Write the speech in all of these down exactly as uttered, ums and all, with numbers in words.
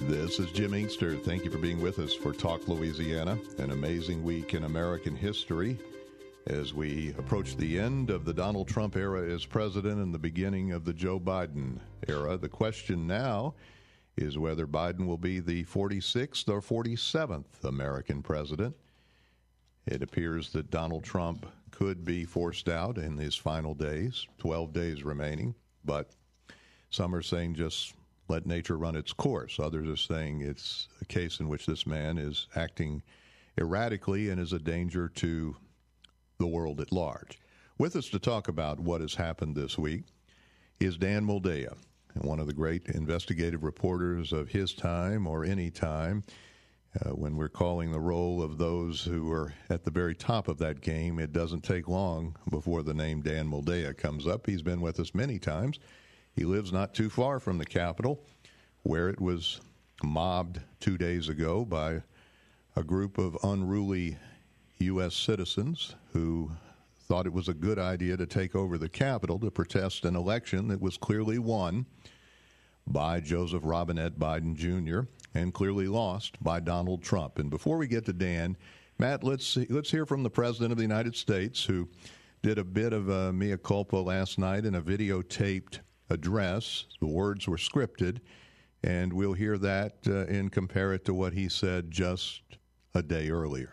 This is Jim Inkster. Thank you for being with us for Talk Louisiana, an amazing week in American history as we approach the end of the Donald Trump era as president and the beginning of the Joe Biden era. The question now is whether Biden will be the forty-sixth or forty-seventh American president. It appears that Donald Trump could be forced out in his final days, twelve days remaining, but some are saying just let nature run its course. Others are saying it's a case in which this man is acting erratically and is a danger to the world at large. With us to talk about what has happened this week is Dan Moldea, one of the great investigative reporters of his time or any time. Uh, when we're calling the roll of those who are at the very top of that game, it doesn't take long before the name Dan Moldea comes up. He's been with us many times. He lives not too far from the Capitol, where it was mobbed two days ago by a group of unruly U S citizens who thought it was a good idea to take over the Capitol to protest an election that was clearly won by Joseph Robinette Biden Junior and clearly lost by Donald Trump. And before we get to Dan, Matt, let's see, let's hear from the President of the United States, who did a bit of a mea culpa last night in a videotaped address. The words were scripted, and we'll hear that uh, and compare it to what he said just a day earlier.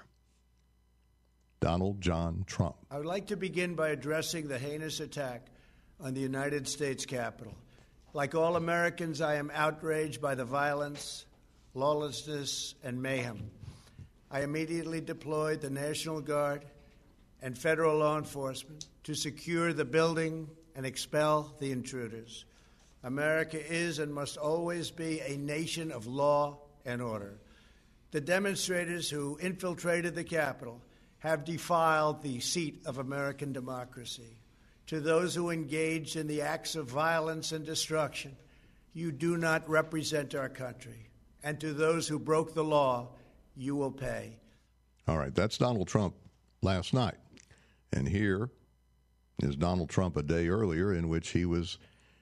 Donald John Trump. I would like to begin by addressing the heinous attack on the United States Capitol. Like all Americans, I am outraged by the violence, lawlessness, and mayhem. I immediately deployed the National Guard and federal law enforcement to secure the building and expel the intruders. America is and must always be a nation of law and order. The demonstrators who infiltrated the Capitol have defiled the seat of American democracy. To those who engaged in the acts of violence and destruction, you do not represent our country. And to those who broke the law, you will pay. All right, that's Donald Trump last night. And here is Donald Trump a day earlier, in which he was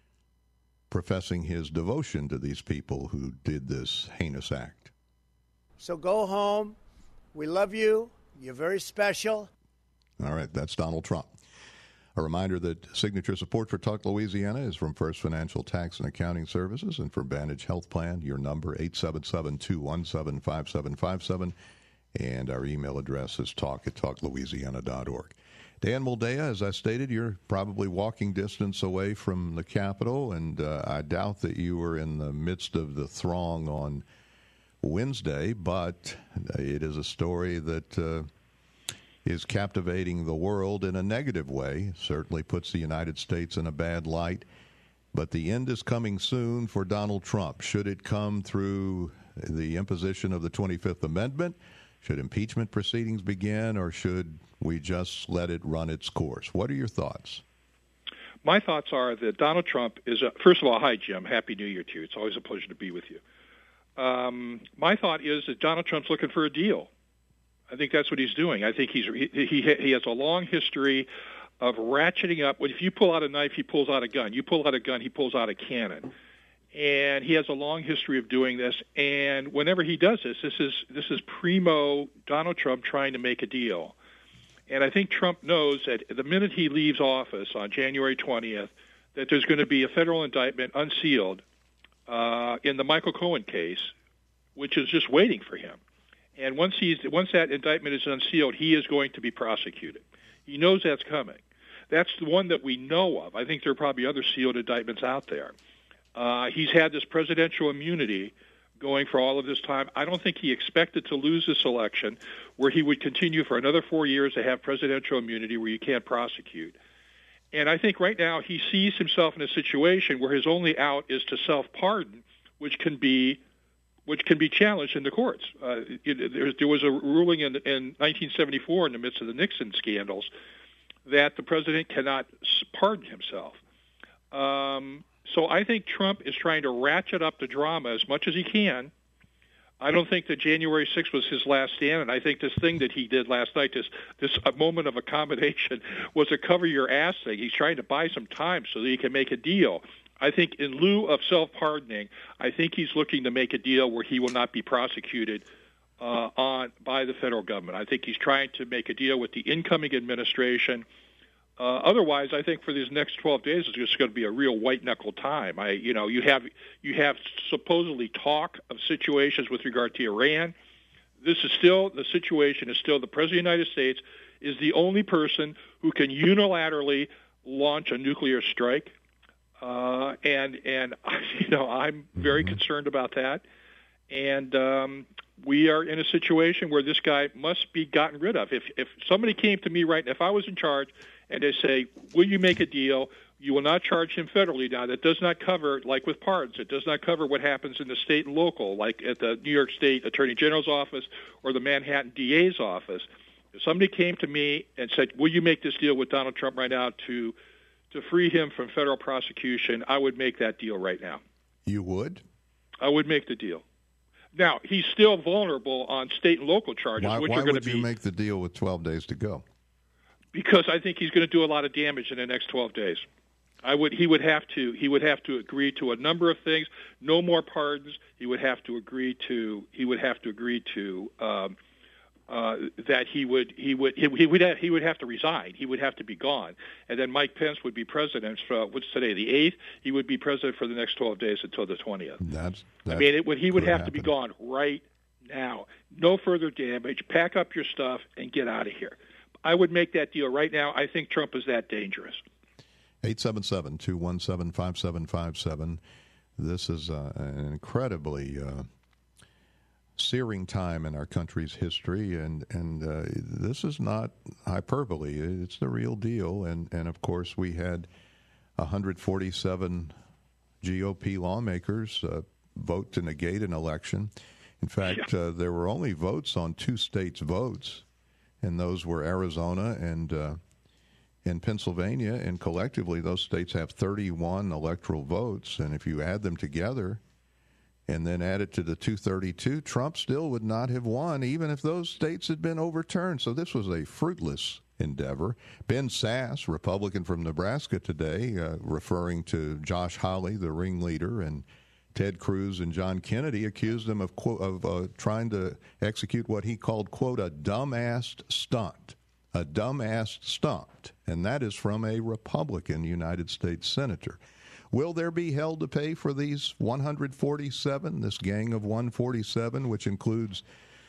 professing his devotion to these people who did this heinous act. So go home. We love you. You're very special. All right, that's Donald Trump. A reminder that signature support for Talk Louisiana is from First Financial Tax and Accounting Services and from Vantage Health Plan. Your number, eight seven seven, two one seven, five seven five seven. And our email address is talk at talk louisiana dot org. Dan Moldea, as I stated, you're probably walking distance away from the Capitol, and uh, I doubt that you were in the midst of the throng on Wednesday, but it is a story that uh, is captivating the world in a negative way. Certainly puts the United States in a bad light, but the end is coming soon for Donald Trump. Should it come through the imposition of the twenty-fifth Amendment? Should impeachment proceedings begin, or should we just let it run its course? What are your thoughts? My thoughts are that Donald Trump is, a, first of all, hi, Jim. Happy New Year to you. It's always a pleasure to be with you. Um, my thought is that Donald Trump's looking for a deal. I think that's what he's doing. I think he's he, he, he has a long history of ratcheting up. If you pull out a knife, he pulls out a gun. You pull out a gun, he pulls out a cannon. And he has a long history of doing this. And whenever he does this, this is this is primo Donald Trump trying to make a deal. And I think Trump knows that the minute he leaves office on January twentieth, that there's going to be a federal indictment unsealed uh, in the Michael Cohen case, which is just waiting for him. And once he's once that indictment is unsealed, he is going to be prosecuted. He knows that's coming. That's the one that we know of. I think there are probably other sealed indictments out there. Uh, he's had this presidential immunity going for all of this time. I don't think he expected to lose this election, where he would continue for another four years to have presidential immunity where you can't prosecute. And I think right now he sees himself in a situation where his only out is to self-pardon, which can be which can be challenged in the courts. Uh, it, there, there was a ruling in, in nineteen seventy-four in the midst of the Nixon scandals that the president cannot pardon himself. Um, so I think Trump is trying to ratchet up the drama as much as he can. I don't think that January sixth was his last stand, and I think this thing that he did last night, this this a moment of accommodation, was a cover-your-ass thing. He's trying to buy some time so that he can make a deal. I think in lieu of self-pardoning, I think he's looking to make a deal where he will not be prosecuted uh, on by the federal government. I think he's trying to make a deal with the incoming administration. Uh, otherwise, I think for these next twelve days, it's just going to be a real white-knuckle time. I, you know, you have you have supposedly talk of situations with regard to Iran. This is still the situation is still the President of the United States is the only person who can unilaterally launch a nuclear strike, uh, and and you know I'm very mm-hmm. concerned about that. And um, we are in a situation where this guy must be gotten rid of. If if somebody came to me right, if I was in charge, and they say, will you make a deal? You will not charge him federally. Now, that does not cover, like with pardons, it does not cover what happens in the state and local, like at the New York State Attorney General's office or the Manhattan D A's office. If somebody came to me and said, will you make this deal with Donald Trump right now to to free him from federal prosecution, I would make that deal right now. You would? I would make the deal. Now, he's still vulnerable on state and local charges, why, which why are going to would be... you make the deal with twelve days to go? Because I think he's going to do a lot of damage in the next twelve days. I would. He would have to. He would have to agree to a number of things. No more pardons. He would have to agree to. He would have to agree to um, uh, that he would. He would. He, he would. Have, he would have to resign. He would have to be gone. And then Mike Pence would be president. For, what's today? The eighth. He would be president for the next twelve days until the twentieth. That's. that's I mean, it would. He would have happen. to be gone right now. No further damage. Pack up your stuff and get out of here. I would make that deal right now. I think Trump is that dangerous. eight seven seven, two one seven, five seven five seven. This is uh, an incredibly uh, searing time in our country's history, and, and uh, this is not hyperbole. It's the real deal. And, and of course, we had one hundred forty-seven G O P lawmakers uh, vote to negate an election. In fact, yeah. uh, there were only votes on two states' votes. And those were Arizona and uh, and Pennsylvania, and collectively those states have thirty-one electoral votes. And if you add them together and then add it to the two thirty-two, Trump still would not have won, even if those states had been overturned. So this was a fruitless endeavor. Ben Sass, Republican from Nebraska today, uh, referring to Josh Hawley, the ringleader, and Ted Cruz and John Kennedy, accused him of, quote, of uh, trying to execute what he called, quote, a dumbass stunt. A dumbass stunt. And that is from a Republican United States senator. Will there be hell to pay for these one hundred forty-seven, this gang of one forty-seven, which includes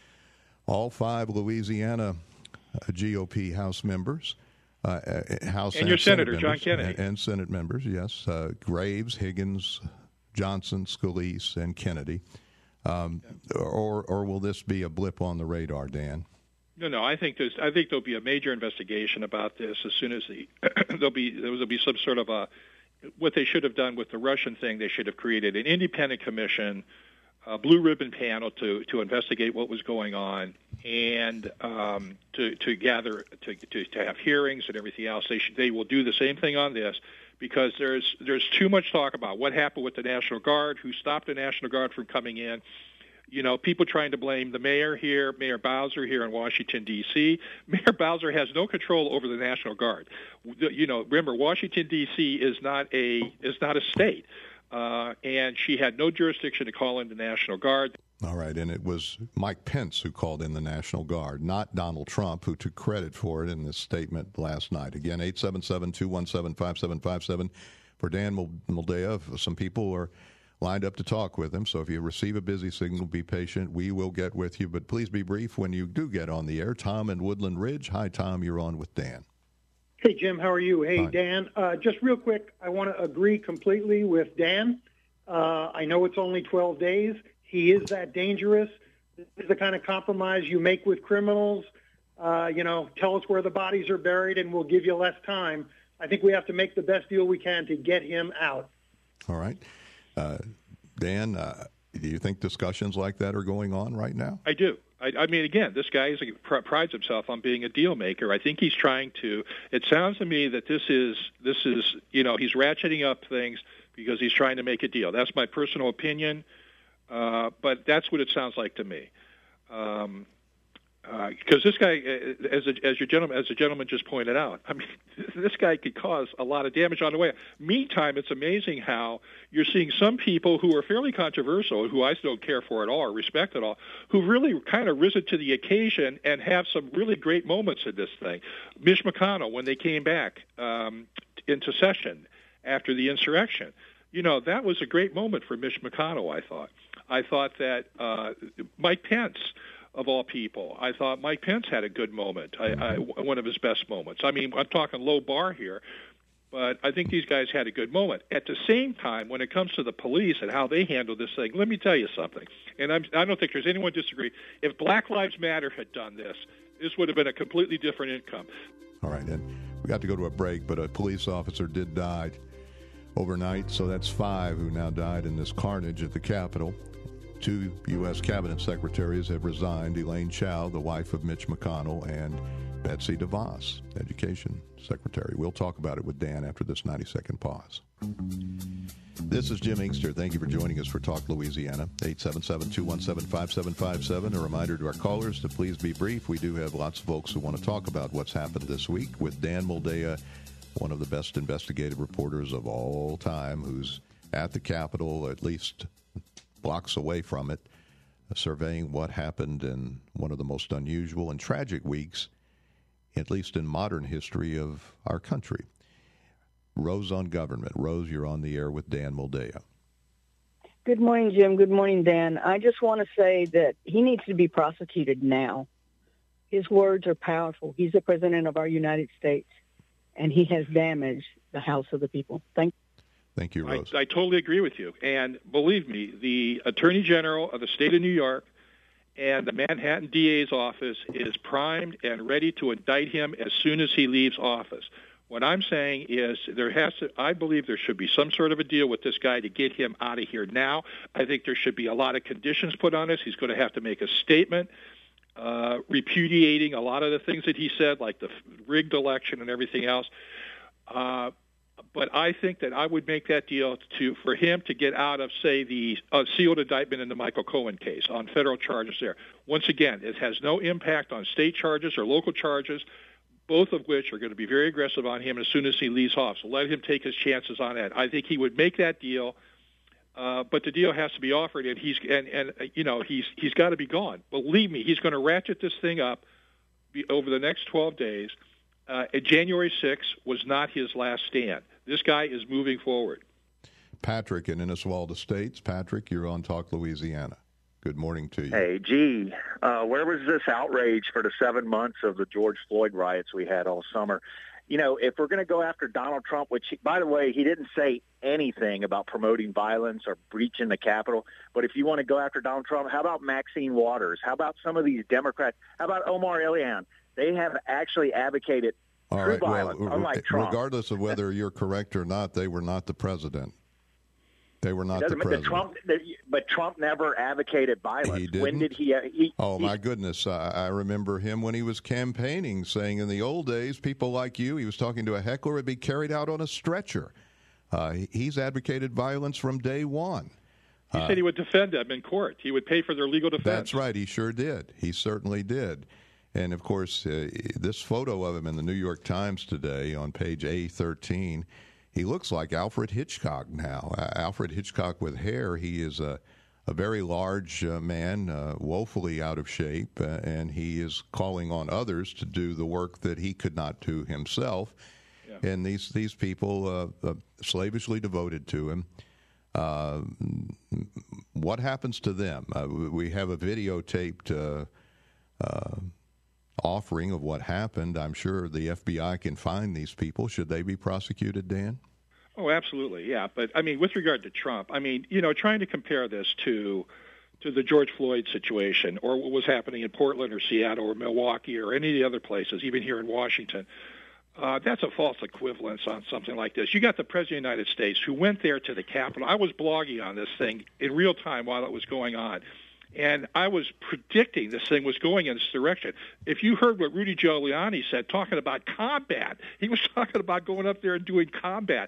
all five Louisiana uh, G O P House members? Uh, House and, and your Senate senator, members, John Kennedy. And, and Senate members, yes. Uh, Graves, Higgins, Johnson, Scalise, and Kennedy, um, or or will this be a blip on the radar, Dan? No, no. I think there's. I think there'll be a major investigation about this as soon as the there'll be there will be some sort of a what they should have done with the Russian thing. They should have created an independent commission, a blue ribbon panel to to investigate what was going on and um, to to gather to, to to have hearings and everything else. They should, they will do the same thing on this. Because there's there's too much talk about what happened with the National Guard, who stopped the National Guard from coming in. You know, people trying to blame the mayor here, Mayor Bowser here in Washington, D C Mayor Bowser has no control over the National Guard. You know, remember, Washington, D C is not a is not a state, uh, and she had no jurisdiction to call in the National Guard. All right, and it was Mike Pence who called in the National Guard, not Donald Trump, who took credit for it in this statement last night. Again, eight seven seven, two one seven, five seven five seven for Dan Moldea. Some people are lined up to talk with him, so if you receive a busy signal, be patient. We will get with you, but please be brief when you do get on the air. Tom in Woodland Ridge. Hi, Tom. You're on with Dan. Hey, Jim. How are you? Hey, Hi. Dan. Uh, just real quick, I want to agree completely with Dan. Uh, I know it's only twelve days. He is that dangerous. This is the kind of compromise you make with criminals. Uh, you know, tell us where the bodies are buried and we'll give you less time. I think we have to make the best deal we can to get him out. All right. Uh, Dan, uh, do you think discussions like that are going on right now? I do. I, I mean, again, this guy is, prides himself on being a deal maker. I think he's trying to. It sounds to me that this is this is you know he's ratcheting up things because he's trying to make a deal. That's my personal opinion, uh, but that's what it sounds like to me. Um, Because uh, this guy, as a, as your gentleman, as a gentleman just pointed out, I mean, this guy could cause a lot of damage on the way. Meantime, it's amazing how you're seeing some people who are fairly controversial, who I don't care for at all or respect at all, who really kind of risen to the occasion and have some really great moments in this thing. Mitch McConnell, when they came back um, into session after the insurrection, you know, that was a great moment for Mitch McConnell. I thought. I thought that uh, Mike Pence, of all people, I thought Mike Pence had a good moment, I, I, one of his best moments. I mean, I'm talking low bar here, but I think these guys had a good moment. At the same time, when it comes to the police and how they handle this thing, let me tell you something, and I'm, I don't think there's anyone disagree. If Black Lives Matter had done this, this would have been a completely different outcome. All right, and we got to go to a break, but a police officer did die overnight, so that's five who now died in this carnage at the Capitol. Two U S cabinet secretaries have resigned, Elaine Chao, the wife of Mitch McConnell, and Betsy DeVos, education secretary. We'll talk about it with Dan after this ninety-second pause. This is Jim Inkster. Thank you for joining us for Talk Louisiana, eight seven seven, two one seven, five seven five seven. A reminder to our callers to please be brief. We do have lots of folks who want to talk about what's happened this week with Dan Moldea, one of the best investigative reporters of all time, who's at the Capitol, at least blocks away from it, surveying what happened in one of the most unusual and tragic weeks, at least in modern history of our country. Rose on Government. Rose, you're on the air with Dan Moldea. Good morning, Jim. Good morning, Dan. I just want to say that he needs to be prosecuted now. His words are powerful. He's the president of our United States, and he has damaged the House of the People. Thank you. Thank you, Rose. I, I totally agree with you. And believe me, the Attorney General of the state of New York and the Manhattan D A's office is primed and ready to indict him as soon as he leaves office. What I'm saying is there has to, I believe there should be some sort of a deal with this guy to get him out of here now. I think there should be a lot of conditions put on this. He's going to have to make a statement uh, repudiating a lot of the things that he said, like the rigged election and everything else. Uh, But I think that I would make that deal to for him to get out of, say, the uh, sealed indictment in the Michael Cohen case on federal charges there. Once again, it has no impact on state charges or local charges, both of which are going to be very aggressive on him as soon as he leaves off. So let him take his chances on that. I think he would make that deal, uh, but the deal has to be offered, and he's and, and uh, you know he's he's got to be gone. Believe me, he's going to ratchet this thing up be, over the next twelve days. Uh, January sixth was not his last stand. This guy is moving forward. Patrick in Inniswalda Estates. Patrick, you're on Talk Louisiana. Good morning to you. Hey, gee, uh, where was this outrage for the seven months of the George Floyd riots we had all summer? You know, if we're going to go after Donald Trump, which, he, by the way, he didn't say anything about promoting violence or breaching the Capitol, but if you want to go after Donald Trump, how about Maxine Waters? How about some of these Democrats? How about Omar Elian? They have actually advocated All true right, violence, well, unlike Trump. Regardless of whether you're correct or not, they were not the president. They were not the president. The Trump, the, but Trump never advocated violence. He didn't? When did he? he oh, he, my goodness. I, I remember him when he was campaigning, saying in the old days, people like you, he was talking to a heckler, would be carried out on a stretcher. Uh, he, he's advocated violence from day one. He uh, said he would defend them in court. He would pay for their legal defense. That's right. He sure did. He certainly did. And, of course, uh, this photo of him in the New York Times today on page A thirteen, he looks like Alfred Hitchcock now. Uh, Alfred Hitchcock with hair. He is a, a very large uh, man, uh, woefully out of shape, uh, and he is calling on others to do the work that he could not do himself. Yeah. And these, these people uh, uh, slavishly devoted to him. Uh, what happens to them? Uh, we have a videotaped uh, uh offering of what happened. I'm sure the F B I can find these people. Should they be prosecuted, Dan? Oh, absolutely, yeah. But, I mean, with regard to Trump, I mean, you know, trying to compare this to to the George Floyd situation or what was happening in Portland or Seattle or Milwaukee or any of the other places, even here in Washington, uh, that's a false equivalence on something like this. You got the President of the United States who went there to the Capitol. I was blogging on this thing in real time while it was going on. And I was predicting this thing was going in this direction. If you heard what Rudy Giuliani said, talking about combat, he was talking about going up there and doing combat.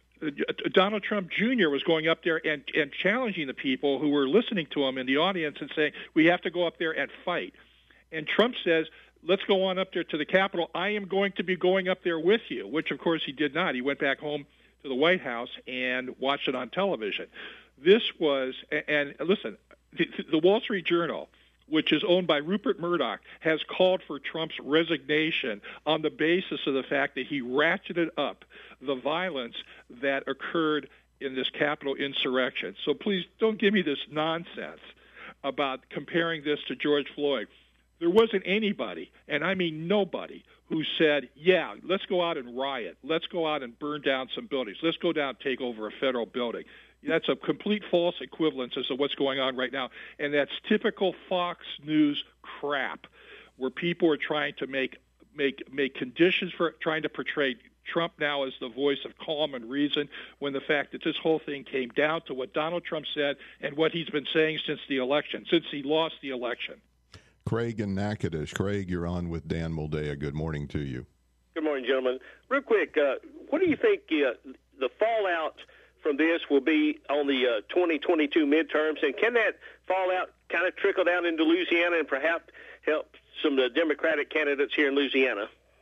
Donald Trump Junior was going up there and, and challenging the people who were listening to him in the audience and saying, we have to go up there and fight. And Trump says, let's go on up there to the Capitol. I am going to be going up there with you, which, of course, he did not. He went back home to the White House and watched it on television. This was, and listen, the, the Wall Street Journal, which is owned by Rupert Murdoch, has called for Trump's resignation on the basis of the fact that he ratcheted up the violence that occurred in this Capitol insurrection. So please don't give me this nonsense about comparing this to George Floyd. There wasn't anybody, and I mean nobody, who said, yeah, let's go out and riot. Let's go out and burn down some buildings. Let's go down and take over a federal building. That's a complete false equivalence as to what's going on right now, and that's typical Fox News crap, where people are trying to make make make conditions for trying to portray Trump now as the voice of calm and reason, when the fact that this whole thing came down to what Donald Trump said and what he's been saying since the election, since he lost the election. Craig and Natchitoches. Craig, you're on with Dan Moldea. Good morning to you. Good morning, gentlemen. Real quick, uh, what do you think uh, the fallout from this will be on the uh, twenty twenty-two midterms, and can that fallout kind of trickle down into Louisiana and perhaps help some of the Democratic candidates here in Louisiana?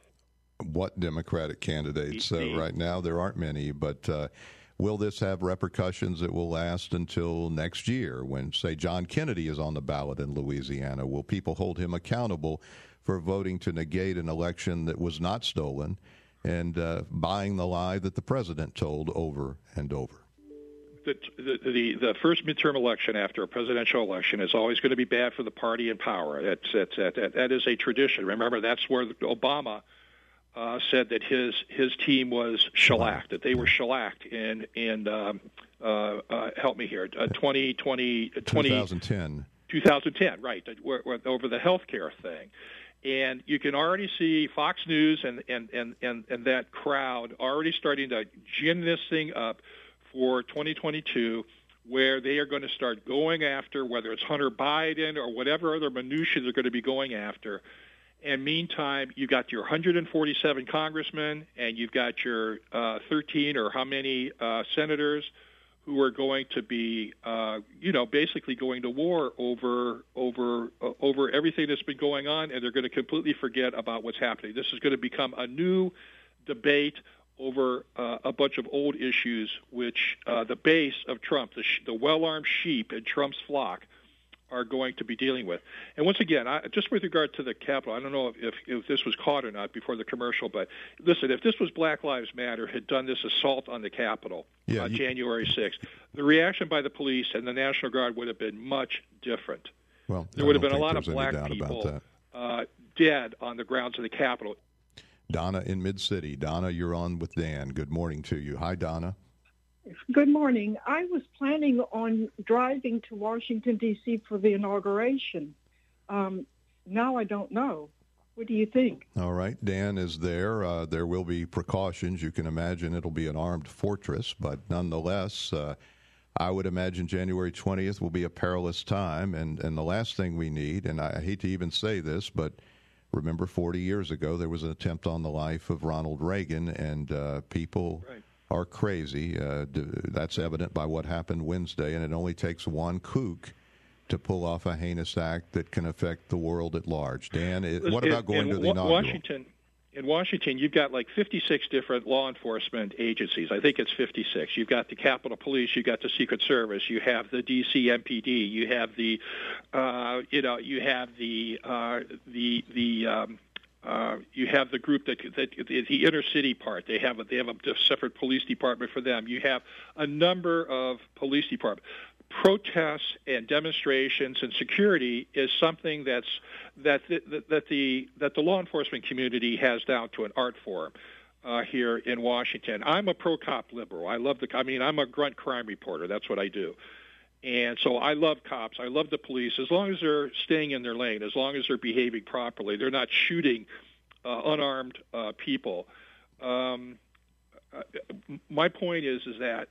What Democratic candidates? Uh, right now, there aren't many, but uh, will this have repercussions that will last until next year when, say, John Kennedy is on the ballot in Louisiana? Will people hold him accountable for voting to negate an election that was not stolen and uh, buying the lie that the president told over and over? The, the, the, the first midterm election after a presidential election is always going to be bad for the party in power. That's, that's, that, that is a tradition. Remember, that's where Obama Uh, said that his his team was shellacked, that they were shellacked in in um, uh, uh, help me here, uh, twenty twenty, twenty, twenty ten, twenty ten, right, where, where, over the health care thing. And you can already see Fox News and, and, and, and, and that crowd already starting to gin this thing up for twenty twenty-two, where they are going to start going after, whether it's Hunter Biden or whatever other minutiae they're going to be going after. And meantime, you've got your one hundred forty-seven congressmen, and you've got your uh, thirteen or how many uh, senators who are going to be, uh, you know, basically going to war over over uh, over everything that's been going on, and they're going to completely forget about what's happening. This is going to become a new debate over uh, a bunch of old issues, which uh, the base of Trump, the, sh- the well-armed sheep in Trump's flock, are going to be dealing with. And once again, I, just with regard to the Capitol, I don't know if, if this was caught or not before the commercial, but listen, if this was Black Lives Matter had done this assault on the Capitol yeah, on you... January sixth, the reaction by the police and the National Guard would have been much different. Well, there I would have don't been a think lot of there's any black doubt people about that. Uh, dead on the grounds of the Capitol. Donna in Mid-City. Donna, you're on with Dan. Good morning to you. Hi, Donna. Good morning. I was planning on driving to Washington, D C for the inauguration. Um, now I don't know. What do you think? All right. Dan is there. Uh, there will be precautions. You can imagine it'll be an armed fortress, but nonetheless, uh, I would imagine January twentieth will be a perilous time. And, and the last thing we need, and I hate to even say this, but remember forty years ago there was an attempt on the life of Ronald Reagan, and uh, people... Right. are crazy. Uh, that's evident by what happened Wednesday, and it only takes one kook to pull off a heinous act that can affect the world at large. Dan, it, what about going in, to the in inaugural? Washington, in Washington, you've got like fifty-six different law enforcement agencies. I think it's fifty-six. You've got the Capitol Police, you've got the Secret Service, you have the D C M P D, you have the, uh, you know, you have the uh, the the. Um, Uh, you have the group that, that the inner city part. They have a, they have a separate police department for them. You have a number of police departments. Protests and demonstrations and security is something that's that the, that the that the law enforcement community has down to an art form uh, here in Washington. I'm a pro-cop liberal. I love the. I mean, I'm a grunt crime reporter. That's what I do. And so I love cops. I love the police. As long as they're staying in their lane, as long as they're behaving properly, they're not shooting uh, unarmed uh, people. Um, uh, my point is, is that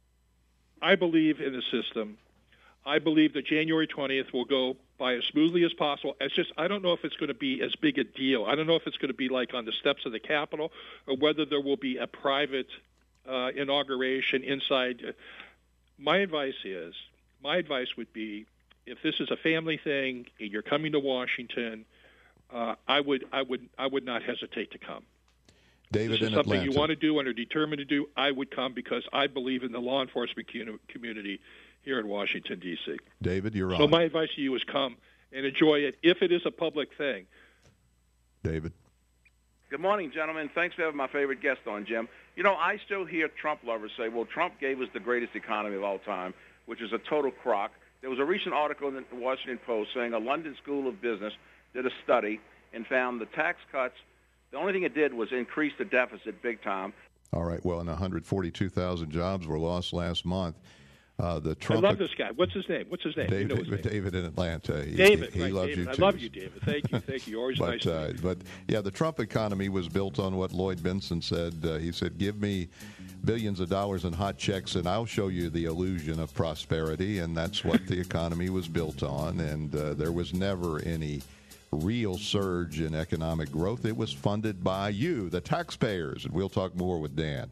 I believe in the system. I believe that January twentieth will go by as smoothly as possible. It's just I don't know if it's going to be as big a deal. I don't know if it's going to be like on the steps of the Capitol or whether there will be a private uh, inauguration inside. My advice is, My advice would be, if this is a family thing and you're coming to Washington, uh, I would I would I would not hesitate to come. David this is in something Atlanta. you want to do and are determined to do. I would come because I believe in the law enforcement community here in Washington, D C. David, you're so on. So my advice to you is come and enjoy it if it is a public thing. David. Good morning, gentlemen. Thanks for having my favorite guest on, Jim. You know, I still hear Trump lovers say, well, Trump gave us the greatest economy of all time, which is a total crock. There was a recent article in the Washington Post saying a London School of Business did a study and found the tax cuts, the only thing it did was increase the deficit big time. All right. Well, and one hundred forty-two thousand jobs were lost last month. Uh, the Trump I love this guy. What's his name? What's his name? David, you know his name. David in Atlanta. He, David, he, he right, loves David. you I too. love you, David. Thank you, thank you. You're always but, nice to uh, me. But yeah, the Trump economy was built on what Lloyd Benson said. Uh, he said, "Give me billions of dollars in hot checks, and I'll show you the illusion of prosperity." And that's what the economy was built on. And uh, there was never any real surge in economic growth. It was funded by you, the taxpayers. And we'll talk more with Dan.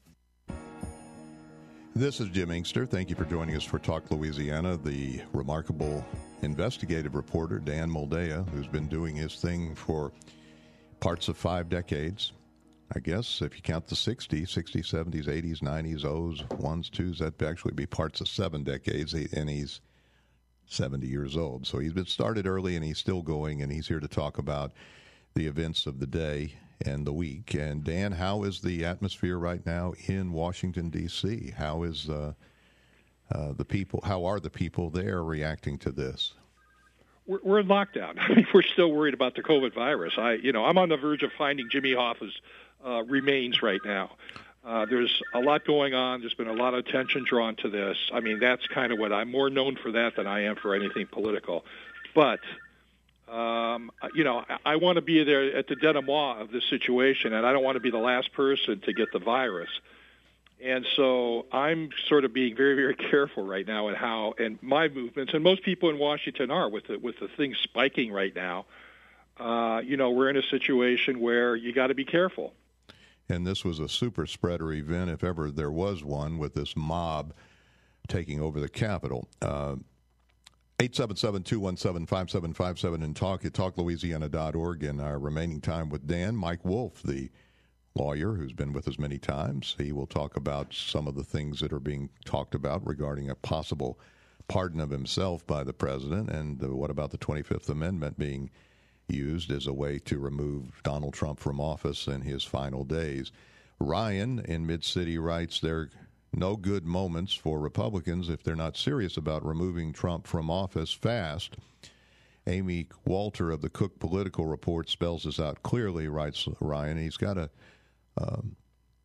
This is Jim Inkster. Thank you for joining us for Talk Louisiana. The remarkable investigative reporter, Dan Moldea, who's been doing his thing for parts of five decades. I guess if you count the sixties, sixties, seventies, eighties, nineties, O's, ones, twos, that'd actually be parts of seven decades, and he's seventy years old. So he's been started early, and he's still going, and he's here to talk about the events of the day and the week. And Dan, how is the atmosphere right now in Washington, D C? How is uh, uh, the people? How are the people there reacting to this? We're, we're in lockdown. I mean, we're still worried about the COVID virus. I, you know, I'm on the verge of finding Jimmy Hoffa's uh, remains right now. Uh, there's a lot going on. There's been a lot of attention drawn to this. I mean, that's kind of what I'm more known for that than I am for anything political. But Um, you know, I, I want to be there at the denouement of this situation, and I don't want to be the last person to get the virus. And so I'm sort of being very, very careful right now in how, and my movements, and most people in Washington are, with the, with the things spiking right now. Uh, you know, we're in a situation where you got to be careful. And this was a super spreader event, if ever there was one, with this mob taking over the Capitol. Uh, eight seven seven, two one seven, five seven five seven and talk at talk louisiana dot org. In our remaining time with Dan, Mike Wolf, the lawyer who's been with us many times. He will talk about some of the things that are being talked about regarding a possible pardon of himself by the president, and uh, what about the twenty-fifth Amendment being used as a way to remove Donald Trump from office in his final days. Ryan in Mid-City writes, there no good moments for Republicans if they're not serious about removing Trump from office fast. Amy Walter of the Cook Political Report spells this out clearly, writes Ryan. He's got a, um,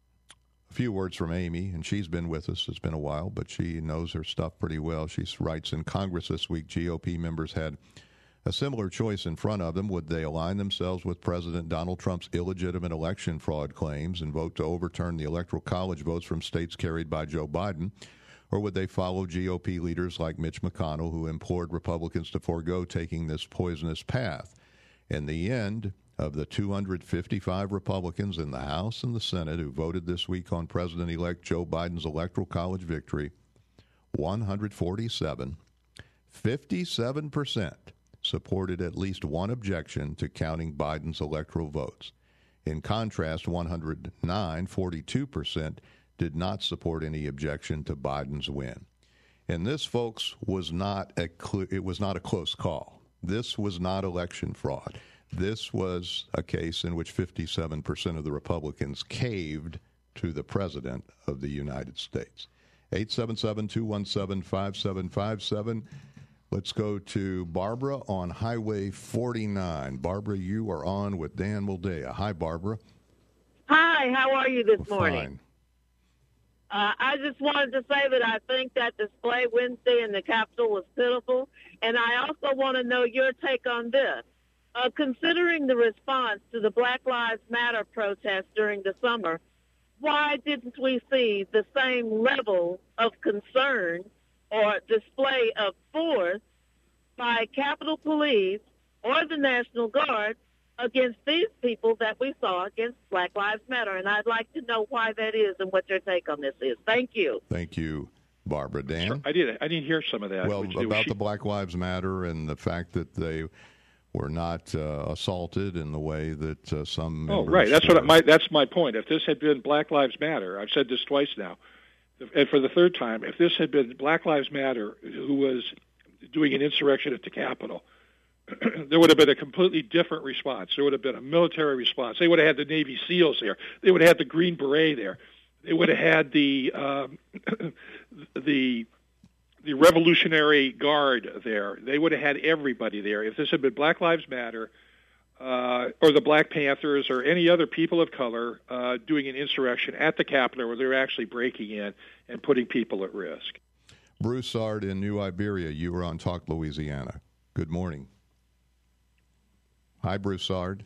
a few words from Amy, and she's been with us. It's been a while, but she knows her stuff pretty well. She writes, in Congress this week, G O P members had a similar choice in front of them. Would they align themselves with President Donald Trump's illegitimate election fraud claims and vote to overturn the Electoral College votes from states carried by Joe Biden? Or would they follow G O P leaders like Mitch McConnell, who implored Republicans to forego taking this poisonous path? In the end, of the two hundred fifty-five Republicans in the House and the Senate who voted this week on President-elect Joe Biden's Electoral College victory, one hundred forty-seven, fifty-seven percent, supported at least one objection to counting Biden's electoral votes. In contrast, one hundred nine, forty-two percent, did not support any objection to Biden's win. And this, folks, was not a cl- it was not a close call. This was not election fraud. This was a case in which fifty-seven percent of the Republicans caved to the President of the United States. eight seven seven, two one seven, five seven five seven. Let's go to Barbara on Highway forty-nine. Barbara, you are on with Dan Moldea. Hi, Barbara. Hi, how are you this We're morning? Fine. Uh, I just wanted to say that I think that display Wednesday in the Capitol was pitiful, and I also want to know your take on this. Uh, considering the response to the Black Lives Matter protest during the summer, why didn't we see the same level of concern or display of force by Capitol Police or the National Guard against these people that we saw against Black Lives Matter? And I'd like to know why that is and what your take on this is. Thank you. Thank you, Barbara. Dan? Sure, I did. I didn't hear some of that. Well, Which, about she, the Black Lives Matter and the fact that they were not uh, assaulted in the way that uh, some. Oh, right. That's what my that's my point. If this had been Black Lives Matter, I've said this twice now, and for the third time, if this had been Black Lives Matter who was doing an insurrection at the Capitol, there would have been a completely different response. There would have been a military response. They would have had the Navy SEALs there. They would have had the Green Beret there. They would have had the um, the the Revolutionary Guard there. They would have had everybody there. If this had been Black Lives Matter uh, or the Black Panthers or any other people of color uh, doing an insurrection at the Capitol where they're actually breaking in and putting people at risk. Broussard in New Iberia, you were on Talk Louisiana. Good morning. Hi, Broussard.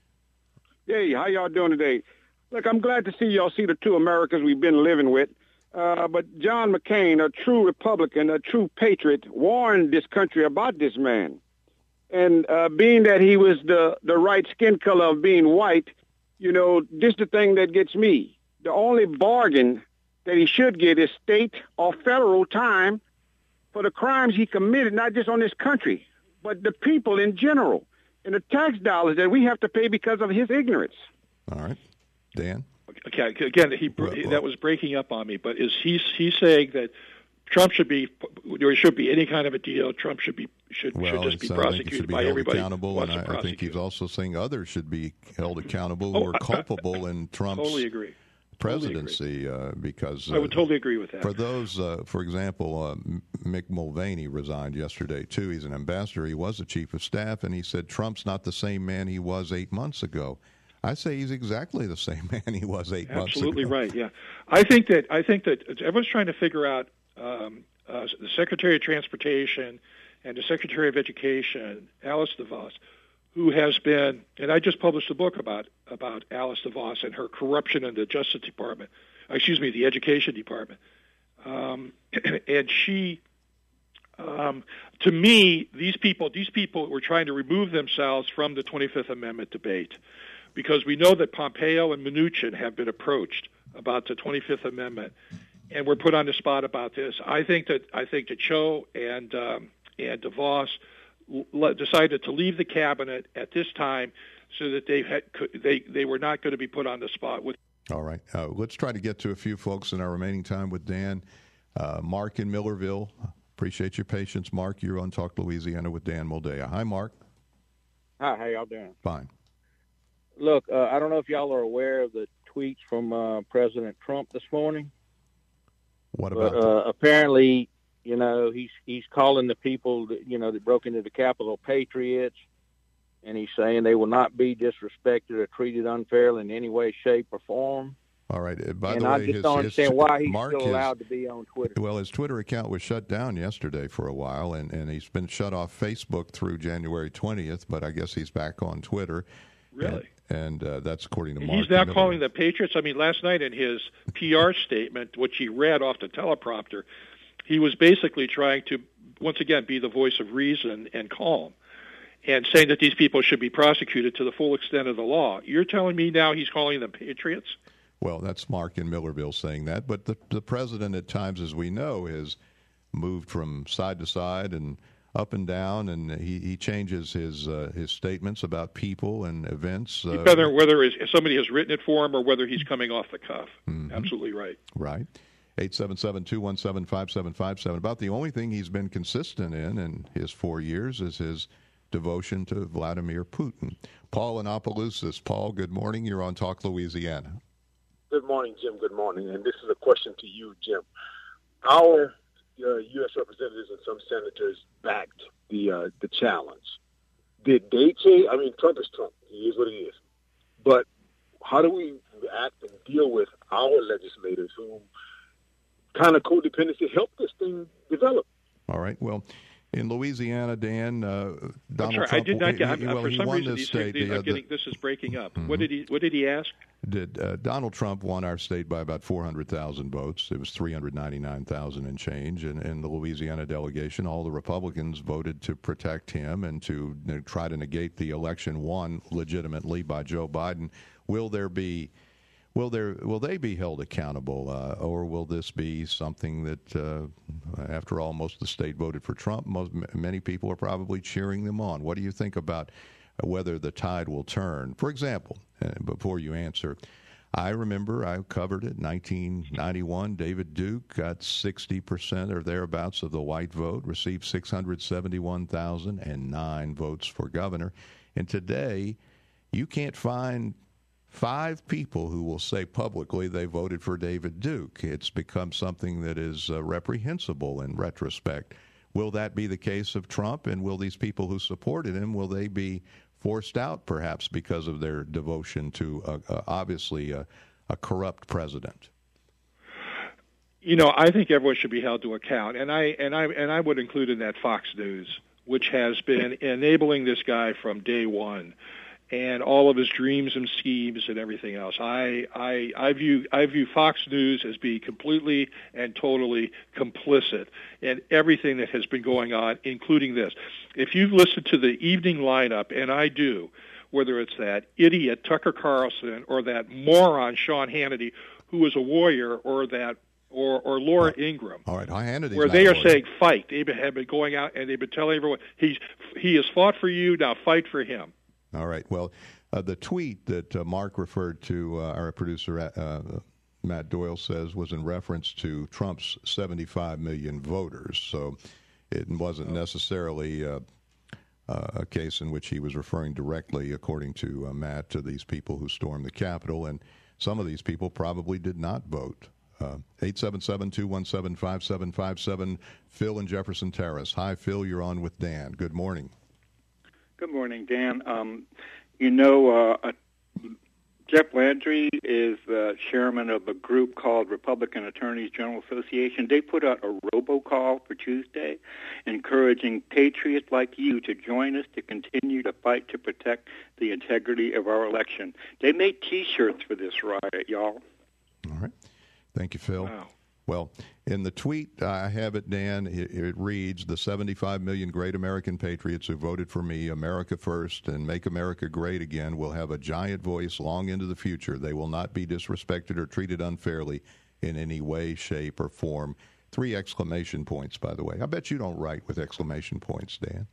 Hey, how y'all doing today? Look, I'm glad to see y'all see the two Americas we've been living with. Uh, but John McCain, a true Republican, a true patriot, warned this country about this man. And uh, being that he was the, the right skin color of being white, you know, this is the thing that gets me. The only bargain that he should get is state or federal time for the crimes he committed, not just on this country, but the people in general, and the tax dollars that we have to pay because of his ignorance. All right. Dan? Okay, again, he, well, well, that was breaking up on me, but is he he's saying that Trump should be, there should be any kind of a deal, Trump should be should, well, should just be prosecuted should be by held everybody accountable, and I, I think he's also saying others should be held accountable who oh, are culpable in Trump's totally agree. presidency, totally agree. Uh, because uh, I would totally agree with that. For those, uh, for example, uh, Mick Mulvaney resigned yesterday too. He's an ambassador. He was the chief of staff, and he said Trump's not the same man he was eight months ago. I say he's exactly the same man he was eight Absolutely months ago. Absolutely right. Yeah, I think that I think that everyone's trying to figure out um, uh, the Secretary of Transportation and the Secretary of Education, Alice DeVos, who has been, and I just published a book about about Alice DeVos and her corruption in the Justice Department, excuse me, the Education Department, um, and she. Um, to me, these people, these people were trying to remove themselves from the twenty-fifth Amendment debate, because we know that Pompeo and Mnuchin have been approached about the twenty-fifth Amendment, and were put on the spot about this. I think that I think that Cho and um, and DeVos l- decided to leave the cabinet at this time so that they had they they were not going to be put on the spot with. All right, uh, let's try to get to a few folks in our remaining time with Dan. Uh, Mark in Millerville. Appreciate your patience, Mark. You're on Talk Louisiana with Dan Moldea. Hi, Mark. Hi, how y'all doing? Fine. Look, uh, I don't know if y'all are aware of the tweets from uh, President Trump this morning. What about? But, uh, apparently, you know, he's he's calling the people that, you know, that broke into the Capitol patriots, and he's saying they will not be disrespected or treated unfairly in any way, shape, or form. All right. By and the way, I just his, don't understand his, why he's Mark still is, allowed to be on Twitter. Well, his Twitter account was shut down yesterday for a while, and, and he's been shut off Facebook through January twentieth, but I guess he's back on Twitter. Really? And, and uh, that's according to and Mark. He's now calling the Patriots. I mean, last night in his P R statement, which he read off the teleprompter, he was basically trying to, once again, be the voice of reason and calm, and saying that these people should be prosecuted to the full extent of the law. You're telling me now he's calling them patriots? Well, that's Mark in Millerville saying that. But the, the president at times, as we know, has moved from side to side and up and down, and he, he changes his uh, his statements about people and events. Uh, whether whether somebody has written it for him or whether he's coming off the cuff. Mm-hmm. Absolutely right. Right. eight seven seven, two one seven, five seven five seven. About the only thing he's been consistent in in his four years is his devotion to Vladimir Putin. Paul in Opelousas. Paul, good morning. You're on Talk Louisiana. Good morning, Jim. Good morning. And this is a question to you, Jim. Our uh, U S representatives and some senators backed the uh, the challenge. Did they change? I mean, Trump is Trump. He is what he is. But how do we act and deal with our legislators who kind of codependency helped this thing develop? All right. Well, in Louisiana, Dan, uh, Donald sorry, Trump. I did not get. He, well, for he some won reason, this these, state. these the, are getting, the, this is breaking up. Mm-hmm. What did he? What did he ask? Did uh, Donald Trump won our state by about four hundred thousand votes? It was three hundred ninety-nine thousand and change. And in the Louisiana delegation, all the Republicans voted to protect him and to you know, try to negate the election won legitimately by Joe Biden. Will there be? Will there will they be held accountable, uh, or will this be something that, uh, after all, most of the state voted for Trump? Most, many people are probably cheering them on. What do you think about whether the tide will turn? For example, uh, before you answer, I remember I covered it. nineteen ninety-one, David Duke got sixty percent or thereabouts of the white vote, received six hundred seventy-one thousand nine votes for governor, and today you can't find five people who will say publicly they voted for David Duke. It's become something that is uh, reprehensible in retrospect. Will that be the case of Trump, and will these people who supported him, will they be forced out perhaps because of their devotion to uh, uh, obviously a, a corrupt president? You know, I think everyone should be held to account, and I and I and I would include in that Fox News, which has been enabling this guy from day one, and all of his dreams and schemes and everything else. I, I, I view I view Fox News as being completely and totally complicit in everything that has been going on, including this. If you've listened to the evening lineup, and I do, whether it's that idiot Tucker Carlson or that moron Sean Hannity, who is a warrior, or that or or Laura Ingraham, all right, Hannity's where they are saying fight. They have been going out and they've been telling everyone he's he has fought for you, now fight for him. All right. Well, uh, the tweet that uh, Mark referred to, uh, our producer uh, Matt Doyle says, was in reference to Trump's seventy-five million voters. So it wasn't necessarily uh, uh, a case in which he was referring directly, according to uh, Matt, to these people who stormed the Capitol. And some of these people probably did not vote. Uh, eight seven seven, two one seven, five seven five seven, Phil in Jefferson Terrace. Hi, Phil. You're on with Dan. Good morning. Good morning, Dan. Um, you know, uh, uh, Jeff Landry is the chairman of a group called Republican Attorneys General Association. They put out a robocall for Tuesday, encouraging patriots like you to join us to continue to fight to protect the integrity of our election. They made T-shirts for this riot, y'all. All right. Thank you, Phil. Wow. Well, in the tweet, I have it, Dan, it, it reads, the seventy-five million great American patriots who voted for me, America first, and make America great again, will have a giant voice long into the future. They will not be disrespected or treated unfairly in any way, shape, or form. Three exclamation points, by the way. I bet you don't write with exclamation points, Dan.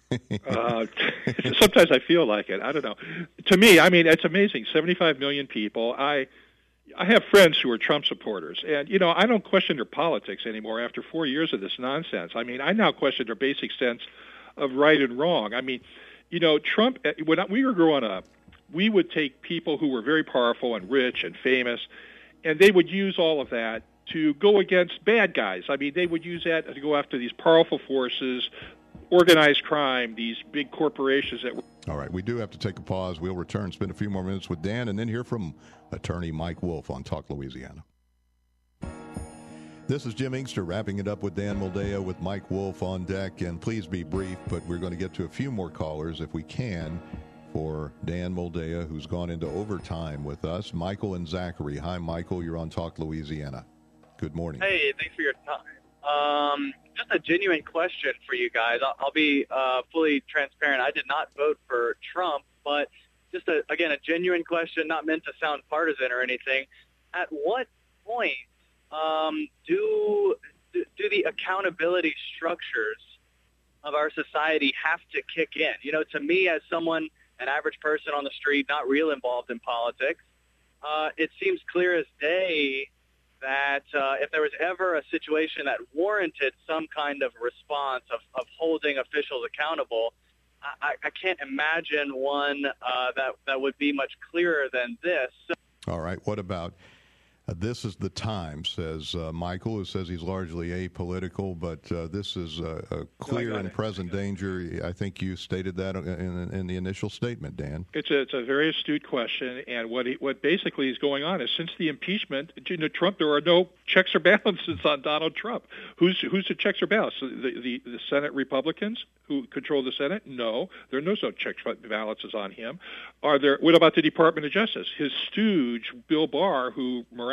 uh, sometimes I feel like it. I don't know. To me, I mean, it's amazing. seventy-five million people. I... I have friends who are Trump supporters, and, you know, I don't question their politics anymore after four years of this nonsense. I mean, I now question their basic sense of right and wrong. I mean, you know, Trump, when we were growing up, we would take people who were very powerful and rich and famous, and they would use all of that to go against bad guys. I mean, they would use that to go after these powerful forces, organized crime, these big corporations that were... All right, we do have to take a pause. We'll return, spend a few more minutes with Dan, and then hear from attorney Mike Wolf on Talk Louisiana. This is Jim Inkster wrapping it up with Dan Moldea with Mike Wolf on deck, and please be brief, but we're going to get to a few more callers if we can for Dan Moldea, who's gone into overtime with us. Michael and Zachary. Hi, Michael. You're on Talk Louisiana. Good morning. Hey, thanks for your time. Um, just a genuine question for you guys. I'll, I'll be uh, fully transparent. I did not vote for Trump, but just, a, again, a genuine question, not meant to sound partisan or anything. At what point um, do, do do the accountability structures of our society have to kick in? You know, to me, as someone, an average person on the street, not real involved in politics, uh, it seems clear as day that uh, if there was ever a situation that warranted some kind of response of, of holding officials accountable, I, I can't imagine one uh, that, that would be much clearer than this. All right. What about uh, this is the time, says uh, Michael, who says he's largely apolitical, but uh, this is a, a clear and present danger. I think you stated that in, in the initial statement, Dan. It's a, it's a very astute question, and what he, what basically is going on is since the impeachment, you know, Trump, there are no checks or balances on Donald Trump. Who's who's the checks or balances? The, the, the Senate Republicans who control the Senate? No, there are no checks or balances on him. Are there? What about the Department of Justice? His stooge, Bill Barr, who miraculously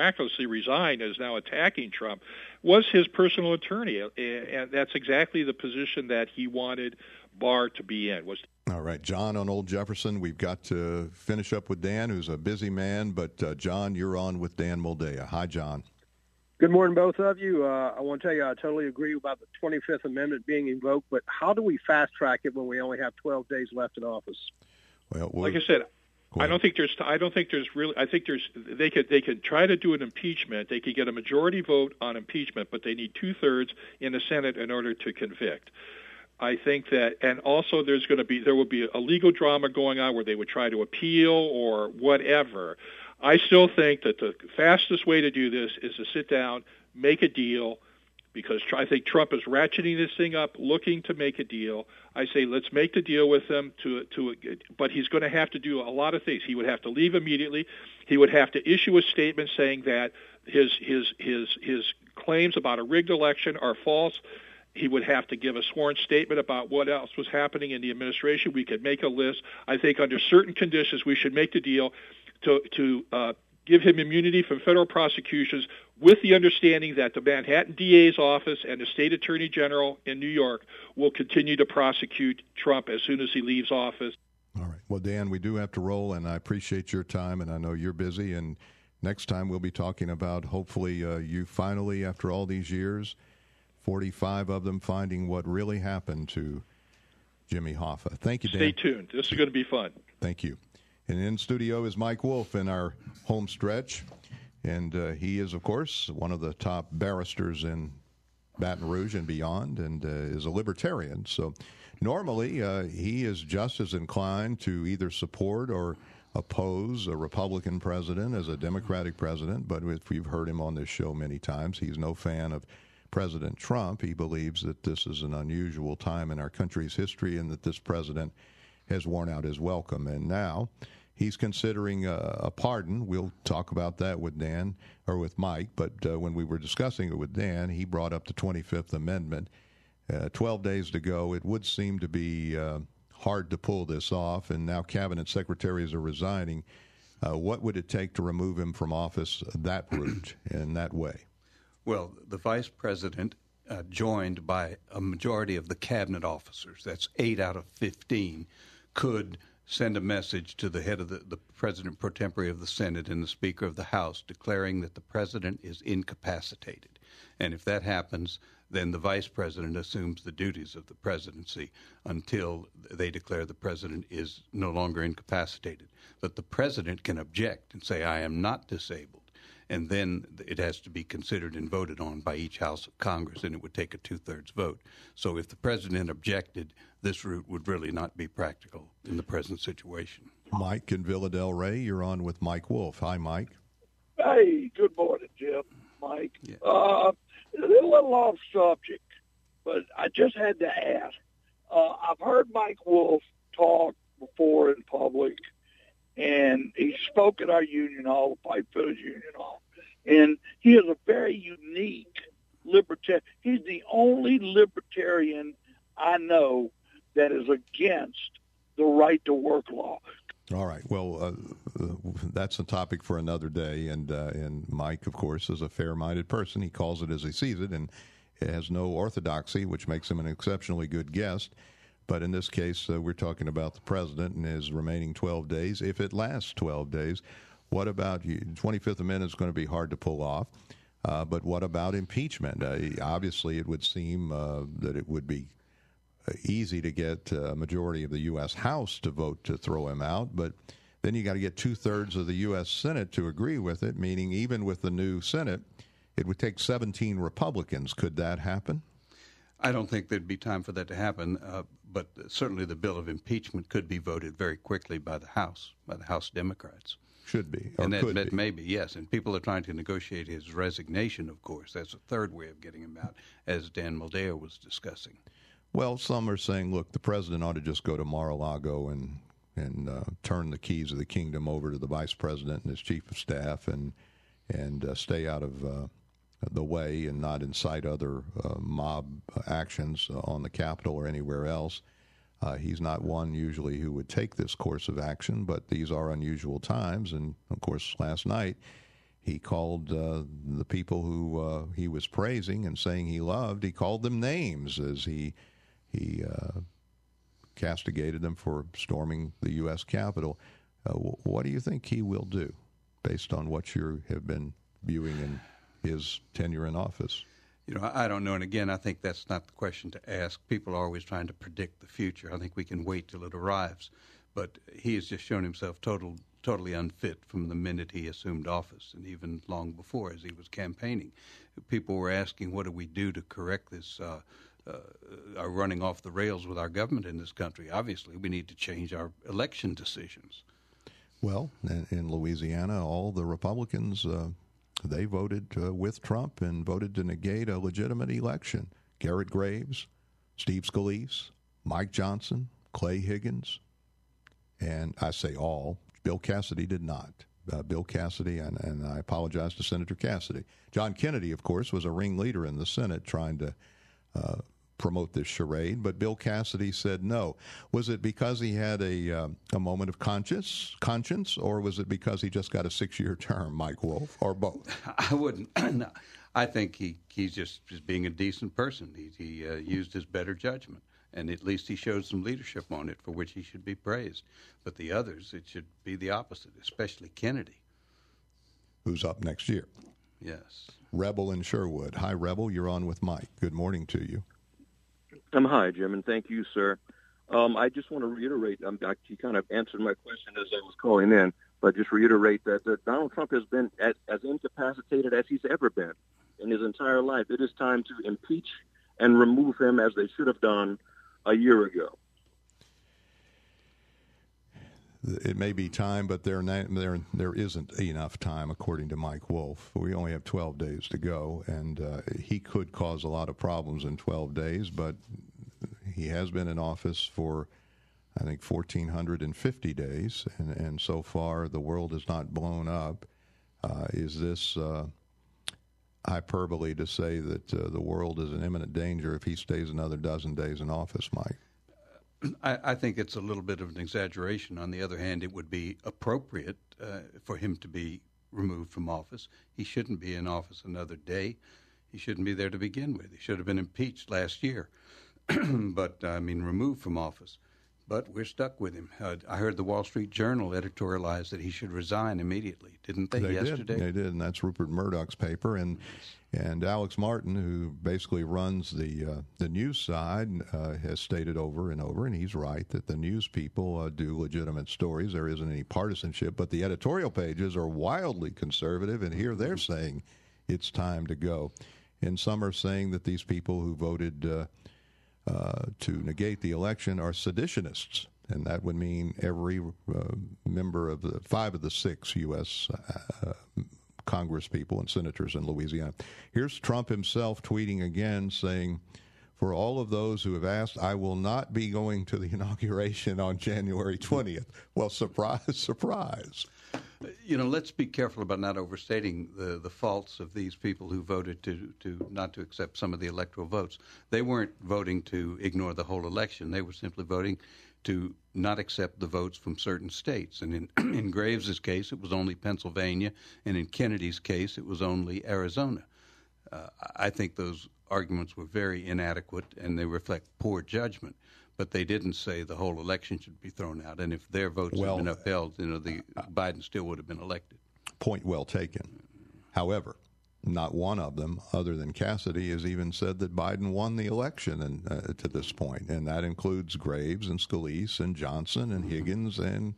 miraculously resigned and is now attacking Trump, was his personal attorney. And that's exactly the position that he wanted Barr to be in. Was All right, John on Old Jefferson. We've got to finish up with Dan, who's a busy man. But, uh, John, you're on with Dan Moldea. Hi, John. Good morning, both of you. Uh, I want to tell you I totally agree about the twenty-fifth Amendment being invoked, but how do we fast-track it when we only have twelve days left in office? Well, like I said, I don't think there's. I don't think there's really. I think there's. They could. They could try to do an impeachment. They could get a majority vote on impeachment, but they need two-thirds in the Senate in order to convict. I think that, and also there's going to be. There will be a legal drama going on where they would try to appeal or whatever. I still think that the fastest way to do this is to sit down, make a deal, because I think Trump is ratcheting this thing up, looking to make a deal. I say let's make the deal with him, to, to, but he's going to have to do a lot of things. He would have to leave immediately. He would have to issue a statement saying that his his his his claims about a rigged election are false. He would have to give a sworn statement about what else was happening in the administration. We could make a list. I think under certain conditions we should make the deal to to uh, give him immunity from federal prosecutions with the understanding that the Manhattan D A's office and the state attorney general in New York will continue to prosecute Trump as soon as he leaves office. All right. Well, Dan, we do have to roll, and I appreciate your time, and I know you're busy. And next time we'll be talking about, hopefully, uh, you finally, after all these years, forty-five of them, finding what really happened to Jimmy Hoffa. Thank you, Dan. Stay tuned. This is going to be fun. Thank you. And in studio is Mike Wolf in our home stretch. And uh, he is, of course, one of the top barristers in Baton Rouge and beyond, and uh, is a libertarian. So normally uh, he is just as inclined to either support or oppose a Republican president as a Democratic president. But if you've heard him on this show many times, he's no fan of President Trump. He believes that this is an unusual time in our country's history and that this president has worn out his welcome. And now he's considering a, a pardon. We'll talk about that with Dan, or with Mike, but uh, when we were discussing it with Dan, he brought up the twenty-fifth Amendment. Uh, twelve days to go. It would seem to be uh, hard to pull this off, and now cabinet secretaries are resigning. Uh, what would it take to remove him from office that route, in that way? Well, the vice president, uh, joined by a majority of the cabinet officers, that's eight out of fifteen, could send a message to the head of the, the president pro tempore of the Senate and the Speaker of the House declaring that the president is incapacitated. And if that happens, then the vice president assumes the duties of the presidency until they declare the president is no longer incapacitated. But the president can object and say, I am not disabled. And then it has to be considered and voted on by each House of Congress, and it would take a two-thirds vote. So if the president objected, this route would really not be practical in the present situation. Mike in Villa Del Rey, you're on with Mike Wolf. Hi, Mike. Hey, good morning, Jim. Mike. Yeah. Uh, a little off subject, but I just had to ask. Uh, I've heard Mike Wolf talk before in public, and he spoke at our union hall, the Pipefitters Union Hall, and he is a very unique libertarian. He's the only libertarian I know that is against the right to work law. All right. Well, uh, that's a topic for another day. And uh, and Mike, of course, is a fair-minded person. He calls it as he sees it, and has no orthodoxy, which makes him an exceptionally good guest. But in this case, uh, we're talking about the president and his remaining twelve days. If it lasts twelve days, what about you? twenty-fifth Amendment is going to be hard to pull off. Uh, but what about impeachment? Uh, obviously, it would seem uh, that it would be easy to get a majority of the U S House to vote to throw him out, but then you got to get two-thirds of the U S Senate to agree with it, meaning even with the new Senate, it would take seventeen Republicans. Could that happen? I don't think there'd be time for that to happen, uh, but certainly the bill of impeachment could be voted very quickly by the House, by the House Democrats. Should be, or and that, could that be. may be, yes. And people are trying to negotiate his resignation, of course. That's a third way of getting him out, as Dan Moldea was discussing. Well, some are saying, look, the president ought to just go to Mar-a-Lago and and uh, turn the keys of the kingdom over to the vice president and his chief of staff, and and uh, stay out of uh, the way and not incite other uh, mob actions on the Capitol or anywhere else. Uh, he's not one usually who would take this course of action, but these are unusual times. And, of course, last night he called uh, the people who uh, he was praising and saying he loved, he called them names as he he uh, castigated them for storming the U S Capitol. Uh, what do you think he will do, based on what you have been viewing in his tenure in office? You know, I don't know. And again, I think that's not the question to ask. People are always trying to predict the future. I think we can wait till it arrives. But he has just shown himself total, totally unfit from the minute he assumed office, and even long before as he was campaigning. People were asking, what do we do to correct this, uh, uh, our running off the rails with our government in this country? Obviously, we need to change our election decisions. Well, in, in Louisiana, all the Republicans, uh, they voted uh, with Trump and voted to negate a legitimate election. Garrett Graves, Steve Scalise, Mike Johnson, Clay Higgins, and I say all. Bill Cassidy did not. Uh, Bill Cassidy, and, and I apologize to Senator Cassidy. John Kennedy, of course, was a ringleader in the Senate trying to uh, promote this charade, but Bill Cassidy said no. Was it because he had a uh, a moment of conscience, conscience, or was it because he just got a six-year term, Mike Wolf, or both? I wouldn't. No. I think he, he's just, just being a decent person. He, he uh, used his better judgment, and at least he showed some leadership on it, for which he should be praised. But the others, it should be the opposite, especially Kennedy. Who's up next year? Yes. Rebel in Sherwood. Hi, Rebel. You're on with Mike. Good morning to you. Um, hi, Jim, and thank you, sir. Um, I just want to reiterate, um, you kind of answered my question as I was calling in, but just reiterate that, that Donald Trump has been as, as incapacitated as he's ever been in his entire life. It is time to impeach and remove him, as they should have done a year ago. It may be time, but there, there, there isn't enough time, according to Mike Wolf. We only have twelve days to go, and uh, he could cause a lot of problems in twelve days, but he has been in office for, I think, one thousand four hundred fifty days, and, and so far the world has not blown up. Uh, is this uh, hyperbole to say that uh, the world is in imminent danger if he stays another dozen days in office, Mike? I, I think it's a little bit of an exaggeration. On the other hand, it would be appropriate uh, for him to be removed from office. He shouldn't be in office another day. He shouldn't be there to begin with. He should have been impeached last year, but, I mean, removed from office. But we're stuck with him. Uh, I heard the Wall Street Journal editorialize that he should resign immediately, didn't they, they yesterday? Did. They did, and that's Rupert Murdoch's paper. And and Alex Martin, who basically runs the uh, the news side, uh, has stated over and over, and he's right, that the news people uh, do legitimate stories. There isn't any partisanship, but the editorial pages are wildly conservative, and here they're saying it's time to go. And some are saying that these people who voted uh, uh, to negate the election are seditionists. And that would mean every uh, member of the five of the six U S Uh, Congress people and senators in Louisiana. Here's Trump himself tweeting again, saying, for all of those who have asked, I will not be going to the inauguration on January twentieth. Well, surprise, surprise. You know, let's be careful about not overstating the, the faults of these people who voted to, to not to accept some of the electoral votes. They weren't voting to ignore the whole election. They were simply voting to not accept the votes from certain states. And in, in Graves' case, it was only Pennsylvania, and in Kennedy's case, it was only Arizona. Uh, I think those arguments were very inadequate, and they reflect poor judgment. But they didn't say the whole election should be thrown out. And if their votes well, had been upheld, you know, the uh, Biden still would have been elected. Point well taken. However, not one of them, other than Cassidy, has even said that Biden won the election and, uh, to this point, and that includes Graves and Scalise and Johnson and Higgins and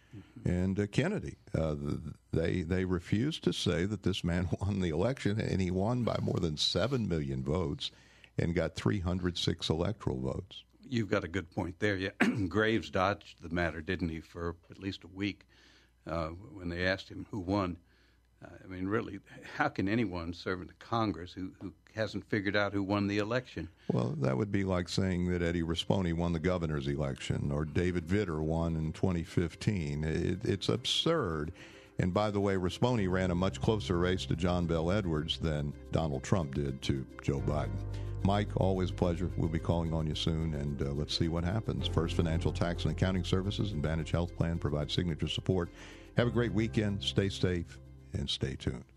and uh, Kennedy. Uh, they they refused to say that this man won the election, and he won by more than seven million votes and got three hundred six electoral votes. You've got a good point there. Yeah, Graves dodged the matter, didn't he, for at least a week uh, when they asked him who won. Uh, I mean, really, how can anyone serve in the Congress who, who hasn't figured out who won the election? Well, that would be like saying that Eddie Risponi won the governor's election or David Vitter won in twenty fifteen. It, it's absurd. And by the way, Risponi ran a much closer race to John Bel Edwards than Donald Trump did to Joe Biden. Mike, always a pleasure. We'll be calling on you soon, and uh, let's see what happens. First Financial Tax and Accounting Services and Vantage Health Plan provide signature support. Have a great weekend. Stay safe and stay tuned.